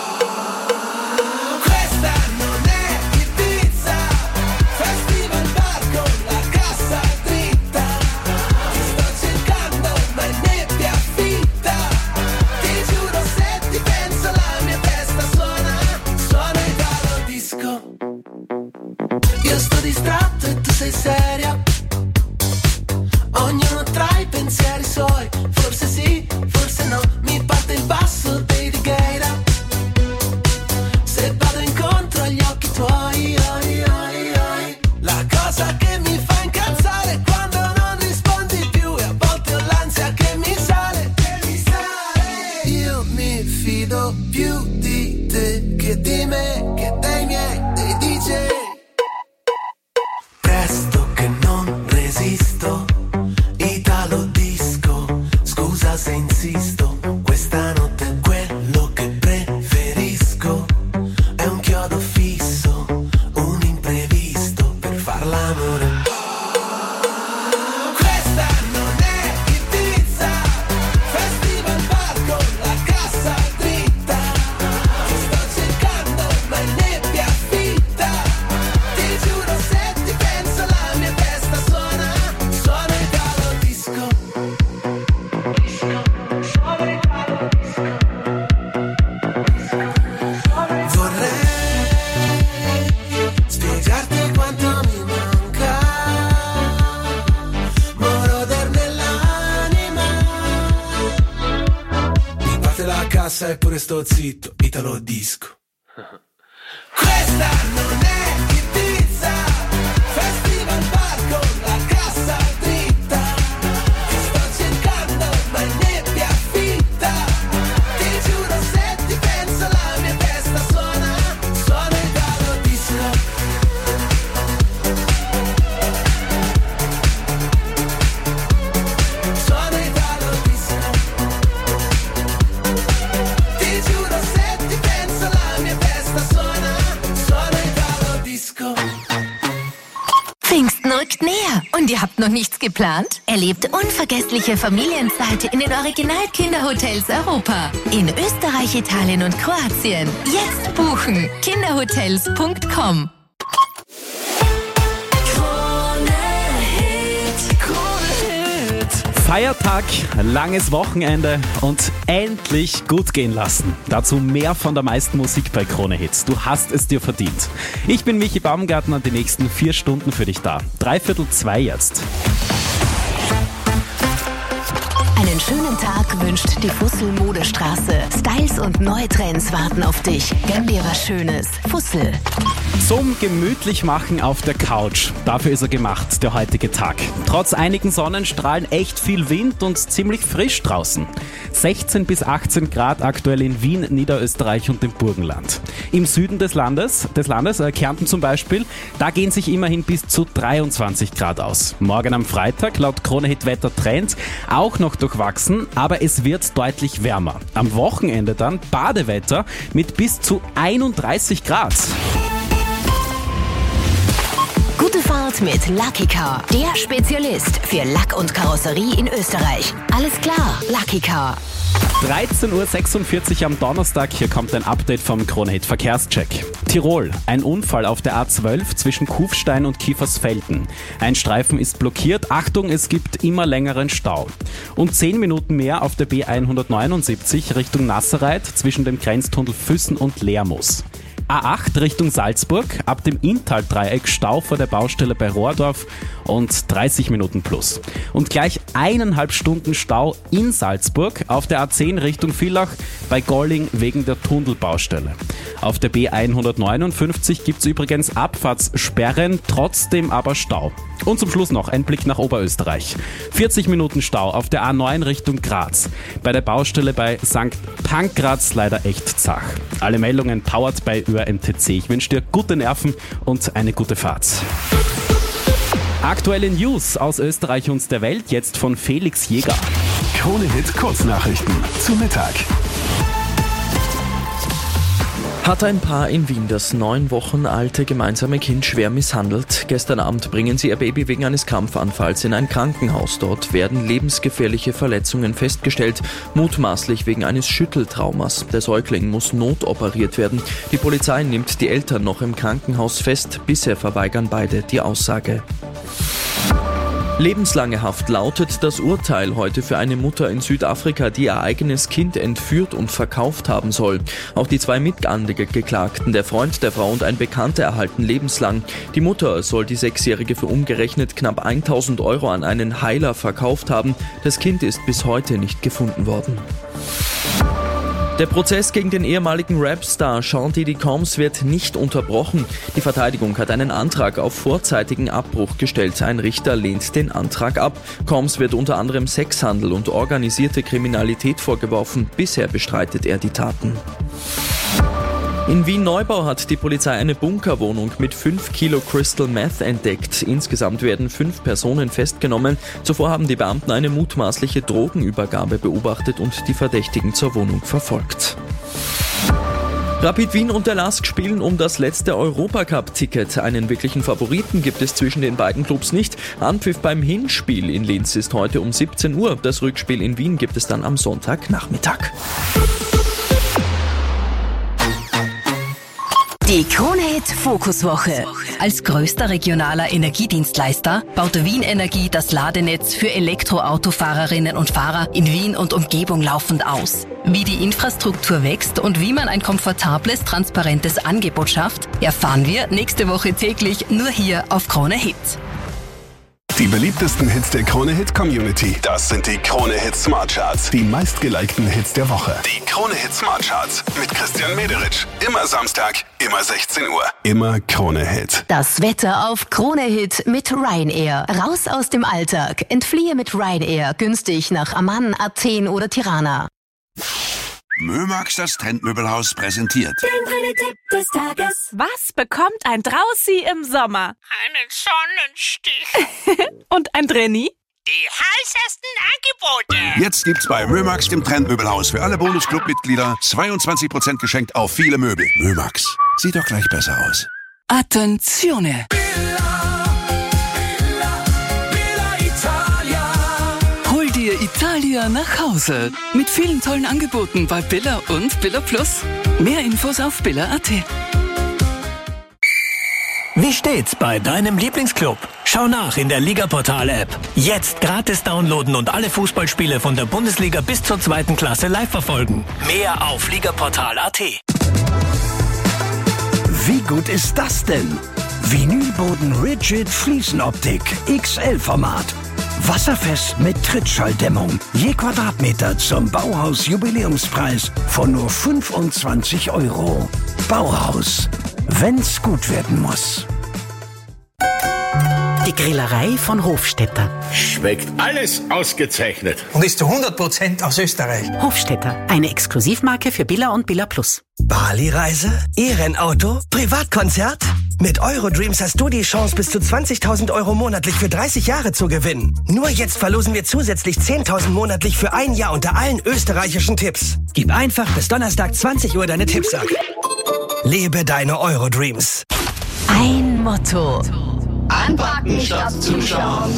Questa non è Ibiza, festival bar con la cassa dritta. Ti sto cercando ma è nebbia fitta. Ti giuro se ti penso la mia testa suona, suona Italo disco. Io sto distratto e tu sei seria, ognuno tra i pensieri suoi, forse sì, forse no, mi parte il basso dei Righeira. Se vado incontro agli occhi tuoi, oi, oi, oi. La cosa che mi fa incazzare è quando non rispondi più e a volte ho l'ansia che mi sale, che mi sale. Io mi fido più di te che di me, che dei miei, dei D J. Presto che non resisto, Italo disco, scusa se insisto, questa notte è quello che preferisco, è un chiodo fisso, un imprevisto per far l'amore. Questa non è Ibiza, festival bar con la cassa dritta. Ti sto cercando ma è nebbia fitta. Ti giuro se ti penso la mia testa suona, suona Italo disco. Vorrei spiegarti quanto mi manca, moroder nell'anima. Mi parte la cassa e pure sto zitto, Italo disco. Questa non è Ibiza, festival bar con la cassa dritta. Ti sto cercando ma è nebbia fitta. Ti giuro se ti penso la mia testa suona, suona Italo disco. Suona Italo disco. Ti giuro se ti penso la mia testa suona, suona Italo disco. Pfingsten rückt näher und ihr habt noch nichts geplant? Erlebt unvergessliche Familienzeit in den Original-Kinderhotels Europa. In Österreich, Italien und Kroatien. Jetzt buchen. kinderhotels punkt com. Feiertag, langes Wochenende und endlich gut gehen lassen. Dazu mehr von der meisten Musik bei Krone Hits. Du hast es dir verdient. Ich bin Michi Baumgartner und die nächsten vier Stunden für dich da. Dreiviertel zwei jetzt. Einen schönen Tag wünscht die Fussel Modestraße. Styles und neue Trends warten auf dich. Gönn dir was Schönes. Fussel. Zum gemütlich machen auf der Couch. Dafür ist er gemacht, der heutige Tag. Trotz einigen Sonnenstrahlen echt viel Wind und ziemlich frisch draußen. sechzehn bis achtzehn Grad aktuell in Wien, Niederösterreich und dem Burgenland. Im Süden des Landes, des Landes, äh, Kärnten zum Beispiel, da gehen sich immerhin bis zu dreiundzwanzig Grad aus. Morgen am Freitag, laut Krone Hit Wetter Trend, auch noch durchwachsen, aber es wird deutlich wärmer. Am Wochenende dann Badewetter mit bis zu einunddreißig Grad. Gute Fahrt mit Lucky Car, der Spezialist für Lack und Karosserie in Österreich. Alles klar, Lucky Car. dreizehn Uhr sechsundvierzig am Donnerstag, hier kommt ein Update vom Krone Hit Verkehrscheck. Tirol, ein Unfall auf der A zwölf zwischen Kufstein und Kiefersfelden. Ein Streifen ist blockiert, Achtung, es gibt immer längeren Stau. Und zehn Minuten mehr auf der B hundertneunundsiebzig Richtung Nasserreit zwischen dem Grenztunnel Füssen und Lermoos. A acht Richtung Salzburg, ab dem Inntal-Dreieck Stau vor der Baustelle bei Rohrdorf und dreißig Minuten plus. Und gleich eineinhalb Stunden Stau in Salzburg auf der A zehn Richtung Villach bei Golling wegen der Tunnelbaustelle. Auf der B hundertneunundfünfzig gibt es übrigens Abfahrtssperren, trotzdem aber Stau. Und zum Schluss noch ein Blick nach Oberösterreich. vierzig Minuten Stau auf der A neun Richtung Graz. Bei der Baustelle bei Sankt Pankraz leider echt zach. Alle Meldungen powered bei Ö R M T C. Ich wünsche dir gute Nerven und eine gute Fahrt. Aktuelle News aus Österreich und der Welt jetzt von Felix Jäger. Krone Hit Kurznachrichten zu Mittag. Hat ein Paar in Wien das neun Wochen alte gemeinsame Kind schwer misshandelt. Gestern Abend bringen sie ihr Baby wegen eines Krampfanfalls in ein Krankenhaus. Dort werden lebensgefährliche Verletzungen festgestellt, mutmaßlich wegen eines Schütteltraumas. Der Säugling muss notoperiert werden. Die Polizei nimmt die Eltern noch im Krankenhaus fest. Bisher verweigern beide die Aussage. Lebenslange Haft lautet das Urteil heute für eine Mutter in Südafrika, die ihr eigenes Kind entführt und verkauft haben soll. Auch die zwei Mitangeklagten, der Freund der Frau und ein Bekannter, erhalten lebenslang. Die Mutter soll die Sechsjährige für umgerechnet knapp tausend Euro an einen Heiler verkauft haben. Das Kind ist bis heute nicht gefunden worden. Der Prozess gegen den ehemaligen Rapstar Sean Diddy Combs wird nicht unterbrochen. Die Verteidigung hat einen Antrag auf vorzeitigen Abbruch gestellt. Ein Richter lehnt den Antrag ab. Combs wird unter anderem Sexhandel und organisierte Kriminalität vorgeworfen. Bisher bestreitet er die Taten. In Wien-Neubau hat die Polizei eine Bunkerwohnung mit fünf Kilo Crystal Meth entdeckt. Insgesamt werden fünf Personen festgenommen. Zuvor haben die Beamten eine mutmaßliche Drogenübergabe beobachtet und die Verdächtigen zur Wohnung verfolgt. Rapid Wien und der L A S K spielen um das letzte Europacup-Ticket. Einen wirklichen Favoriten gibt es zwischen den beiden Clubs nicht. Anpfiff beim Hinspiel in Linz ist heute um siebzehn Uhr. Das Rückspiel in Wien gibt es dann am Sonntagnachmittag. Die Krone Hit Fokuswoche. Als größter regionaler Energiedienstleister baut Wien Energie das Ladenetz für Elektroautofahrerinnen und Fahrer in Wien und Umgebung laufend aus. Wie die Infrastruktur wächst und wie man ein komfortables, transparentes Angebot schafft, erfahren wir nächste Woche täglich nur hier auf Krone Hit. Die beliebtesten Hits der Krone Hit Community. Das sind die Krone Hit Smart Charts. Die meistgelikten Hits der Woche. Die Krone Hit Smart Charts mit Christian Mederitsch. Immer Samstag, immer sechzehn Uhr. Immer Krone Hit. Das Wetter auf Krone Hit mit Ryanair. Raus aus dem Alltag. Entfliehe mit Ryanair günstig nach Amman, Athen oder Tirana. Mömax, das Trendmöbelhaus, präsentiert. Den Tipp des Tages. Was bekommt ein Draußi im Sommer? Einen Sonnenstich. Und ein Drenni? Die heißesten Angebote. Jetzt gibt's bei Mömax, dem Trendmöbelhaus, für alle Bonus-Club-Mitglieder zweiundzwanzig Prozent geschenkt auf viele Möbel. Mömax, sieht doch gleich besser aus. Attenzione! Italia nach Hause. Mit vielen tollen Angeboten bei Billa und Billa Plus. Mehr Infos auf billa punkt at. Wie steht's bei deinem Lieblingsclub? Schau nach in der Ligaportal-App. Jetzt gratis downloaden und alle Fußballspiele von der Bundesliga bis zur zweiten Klasse live verfolgen. Mehr auf ligaportal punkt at. Wie gut ist das denn? Vinylboden Rigid Fliesenoptik X L-Format. Wasserfest mit Trittschalldämmung. Je Quadratmeter zum Bauhaus-Jubiläumspreis von nur fünfundzwanzig Euro. Bauhaus. Wenn's gut werden muss. Die Grillerei von Hofstetter. Schmeckt alles ausgezeichnet. Und ist zu hundert Prozent aus Österreich. Hofstetter, eine Exklusivmarke für Billa und Billa Plus. Bali-Reise? E-Rennauto? Privatkonzert? Mit Eurodreams hast du die Chance, bis zu zwanzigtausend Euro monatlich für dreißig Jahre zu gewinnen. Nur jetzt verlosen wir zusätzlich zehntausend monatlich für ein Jahr unter allen österreichischen Tipps. Gib einfach bis Donnerstag zwanzig Uhr deine Tipps ab. Lebe deine Eurodreams. Ein Motto. Anpacken statt zuschauen.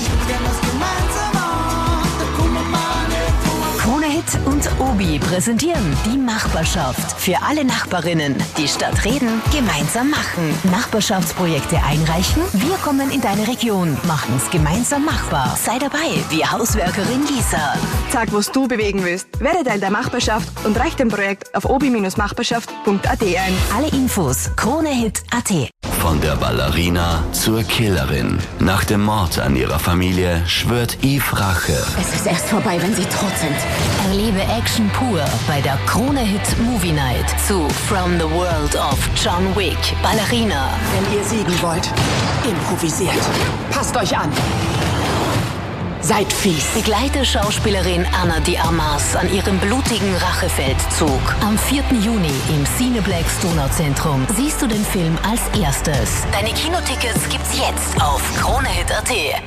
Krone Hit und Obi präsentieren die Nachbarschaft. Für alle Nachbarinnen, die statt reden, gemeinsam machen. Nachbarschaftsprojekte einreichen? Wir kommen in deine Region, machen es gemeinsam machbar. Sei dabei, wie Hauswerkerin Lisa. Sag, was du bewegen willst. Werde Teil der Nachbarschaft und reich dein Projekt auf obi Bindestrich nachbarschaft punkt at ein. Alle Infos kronehit punkt at. Von der Ballerina zur Killerin. Nach dem Mord an ihrer Familie schwört Yves Rache. Es ist erst vorbei, wenn sie tot sind. Erlebe Action pur bei der Krone Hit Movie Night zu From the World of John Wick, Ballerina. Wenn ihr siegen wollt, improvisiert. Passt euch an. Seid fies. Begleite Schauspielerin Anna de Armas an ihrem blutigen Rachefeldzug. Am vierten Juni im Cineplex Donauzentrum siehst du den Film als erstes. Deine Kinotickets gibt's jetzt auf kronehit punkt at.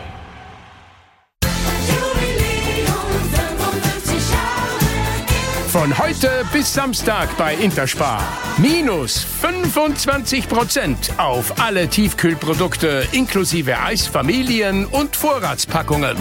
Von heute bis Samstag bei Interspar. Minus fünfundzwanzig Prozent auf alle Tiefkühlprodukte inklusive Eis, Familien- und Vorratspackungen.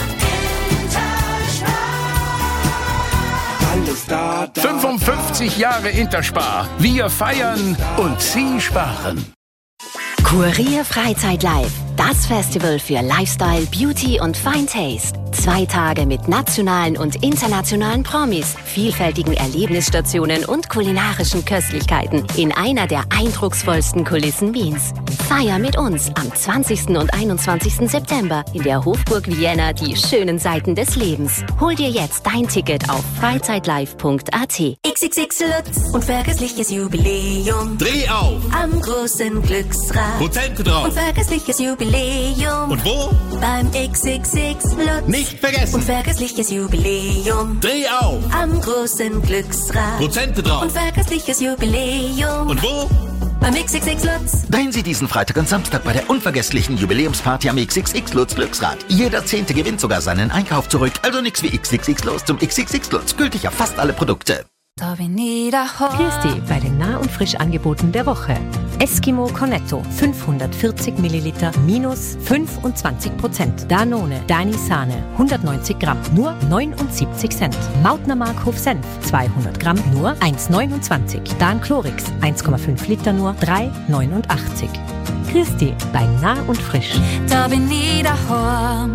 fünfundfünfzig Jahre Interspar. Wir feiern und Sie sparen. Kurier Freizeit Live. Das Festival für Lifestyle, Beauty und Fine Taste. Zwei Tage mit nationalen und internationalen Promis, vielfältigen Erlebnisstationen und kulinarischen Köstlichkeiten in einer der eindrucksvollsten Kulissen Wiens. Feier mit uns am zwanzigsten und einundzwanzigsten September in der Hofburg Vienna die schönen Seiten des Lebens. Hol dir jetzt dein Ticket auf freizeitlive punkt at. X X X Lutz und vergessliches Jubiläum. Dreh auf! Am großen Glücksrad. Prozente drauf! Und vergessliches Jubiläum. Und wo? Beim X X X Lutz. Nicht vergessen! Und vergessliches Jubiläum. Dreh auf! Am großen Glücksrad. Prozente drauf! Und vergessliches Jubiläum. Und wo? Beim X X X Lutz. Drehen Sie diesen Freitag und Samstag bei der unvergesslichen Jubiläumsparty am X X X Lutz Glücksrad. Jeder Zehnte gewinnt sogar seinen Einkauf zurück. Also nix wie X X X los zum X X X Lutz. Gültig auf fast alle Produkte. Christi bei den Nah- und Frischangeboten der Woche. Eskimo Cornetto fünfhundertvierzig Milliliter minus fünfundzwanzig Prozent. Danone Dani Sahne hundertneunzig Gramm nur neunundsiebzig Cent. Mautner Markhof Senf zweihundert Gramm nur eins neunundzwanzig. Dan Chlorix eins Komma fünf Liter nur drei neunundachtzig. Christi bei Nah und Frisch. Da bin ich daheim.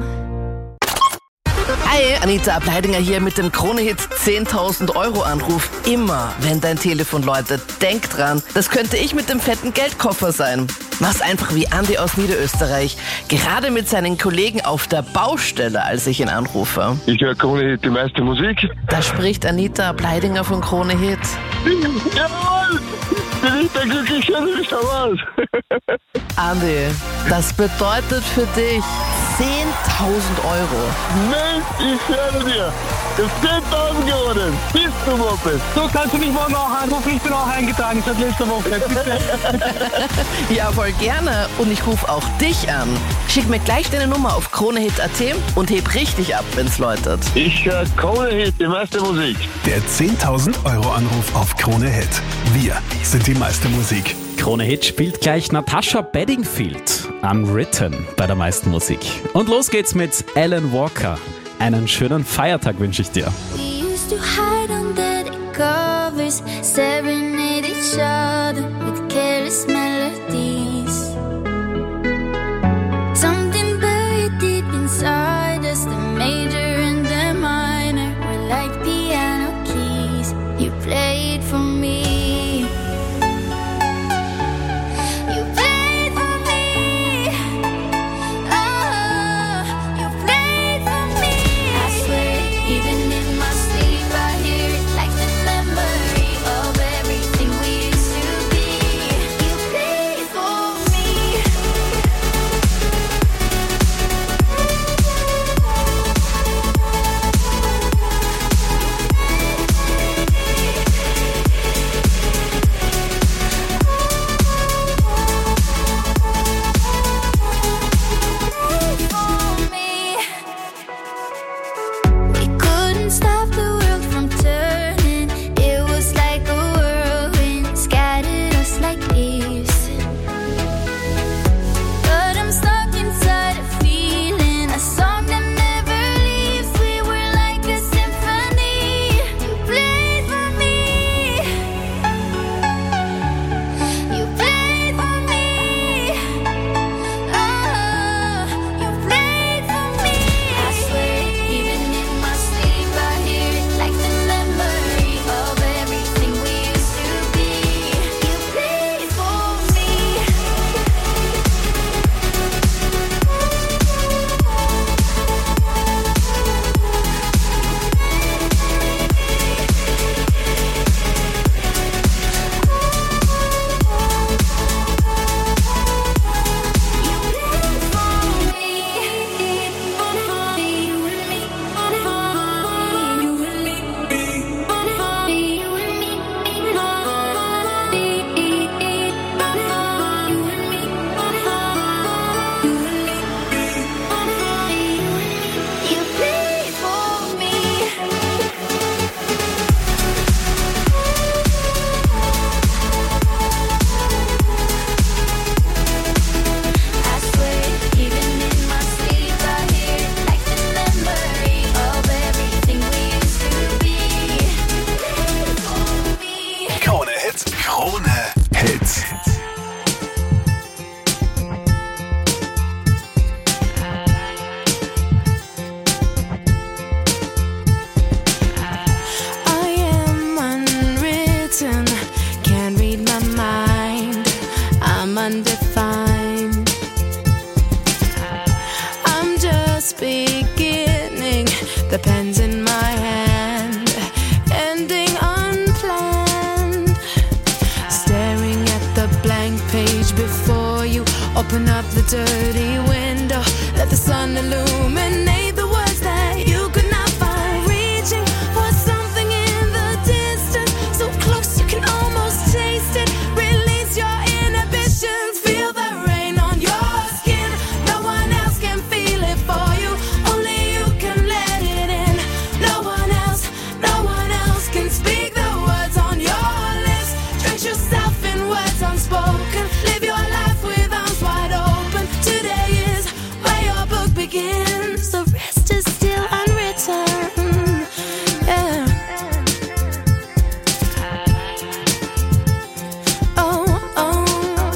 Hi, Anita Ableidinger hier mit dem Krone-Hit zehntausend Euro Anruf. Immer, wenn dein Telefon läutet, denk dran, das könnte ich mit dem fetten Geldkoffer sein. Mach's einfach wie Andi aus Niederösterreich, gerade mit seinen Kollegen auf der Baustelle, als ich ihn anrufe. Ich höre Krone-Hit, die meiste Musik. Da spricht Anita Ableidinger von Krone-Hit. Jawohl! Bin ich der glückliche Österreich? Andi, das bedeutet für dich zehntausend Euro. Mensch, ich höre dir. Das ist zehntausend geworden. Bist du, Moppes? So, kannst du mich morgen auch anrufen? Ich bin auch eingetragen seit letzter Woche. Bitte. Ja, voll gerne. Und ich rufe auch dich an. Schick mir gleich deine Nummer auf kronehit punkt at und heb richtig ab, wenn's läutet. Ich höre Krone-Hit, die meiste Musik. Der zehntausend Euro Anruf auf Krone Hit. Wir sind die meiste Musik. Krone Hit spielt gleich Natasha Bedingfield. Unwritten bei der meisten Musik. Und los geht's mit Alan Walker. Einen schönen Feiertag wünsche ich dir. We used to hide under the covers, serenade each other with careless melodies. just beginning. The pen's in my hand, ending unplanned. Staring at the blank page before you. Open up the dirty window. Let the sun illuminate the words that you could not find. Reaching for something in the distance, so close you can almost taste it. Release your inhibitions. Feel the rain on your skin. No one else can feel it for you. Only you can let it in. No one else, no one else can speak the words on your lips. Drench yourself in words unspoken. Live your life with arms wide open. Today is where your book begins. The rest is still unwritten. Yeah. Oh, oh.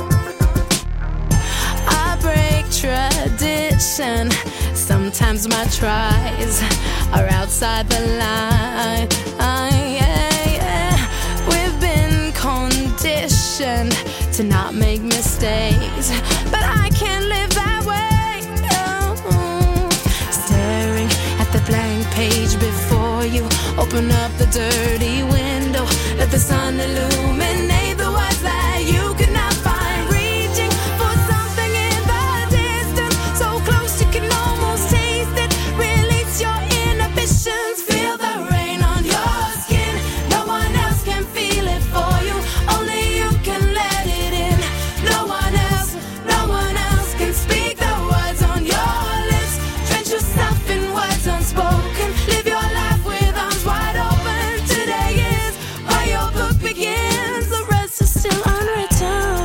I break tradition. Sometimes my tries are outside the line. Ah, yeah, yeah. We've been conditioned to not make mistakes, but I can't live that way. Oh. Staring at the blank page before you. Open up the dirty window. Let the sun illuminate the words that you could not find. Reaching for something in the distance, so close you can almost taste it. Release your inhibitions. Feel the rain on your skin. No one else can feel it for you. Only you can let it in. No one else, no one else can speak the words on your lips. Drench yourself in words unspoken. Live your life with arms wide open. Today is where your book begins. The rest is still unwritten.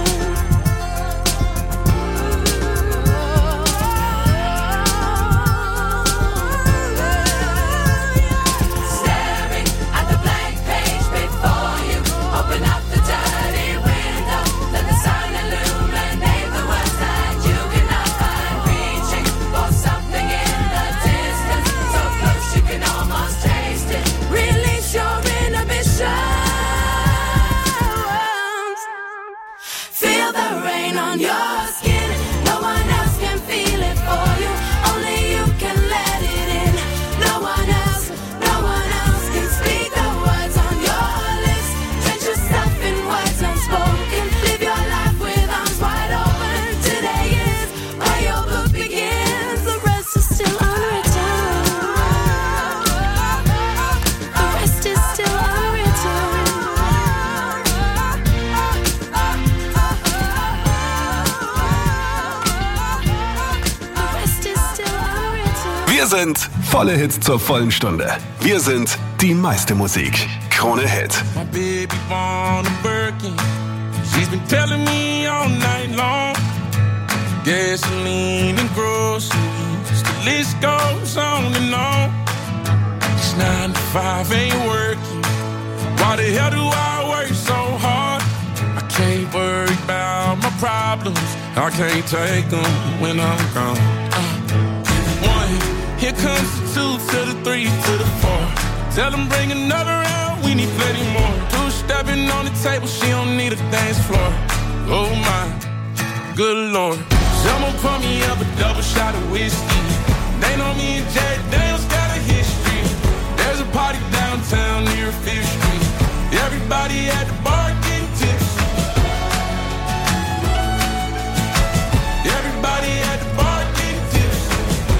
Staring at the blank page before you. Open up the dirty window. Let the sun illuminate the words that you cannot find. Reaching for something in the distance, so close you can almost taste it. Release your inhibitions. Feel the rain on your skin. No one else can feel it for you. Only you can let it in. No one else, no one else can speak the words on your lips. Drench yourself in words unspoken. Live your life with arms wide open. Today is where your book begins. The rest is still unwritten. The rest is still unwritten. The rest is still unwritten. Wir sind volle Hits zur vollen Stunde. Wir sind die meiste Musik. Krone Hit. My baby born a Birkin. She's been telling me all night long. Gasoline and groceries. The list goes on and on. It's nine to five ain't working. Why the hell do I work so hard? I can't worry about my problems. I can't take them when I'm gone. Uh, one, here comes the two to the three to the four. Tell them bring another round, we need plenty more. Two stepping on the table, she don't need a dance floor. Oh my, good lord. Someone pour me up a double shot of whiskey. They know me and Jack Daniels got a history. There's a party downtown near Fifth Street. Everybody at the bar getting tipsy. Everybody at the bar getting tipsy.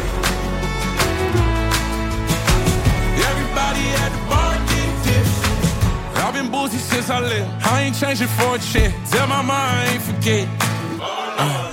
Everybody at the bar getting tipsy. I've been boozy since I left. I ain't changing for a check. Tell my mind I ain't forget. Uh.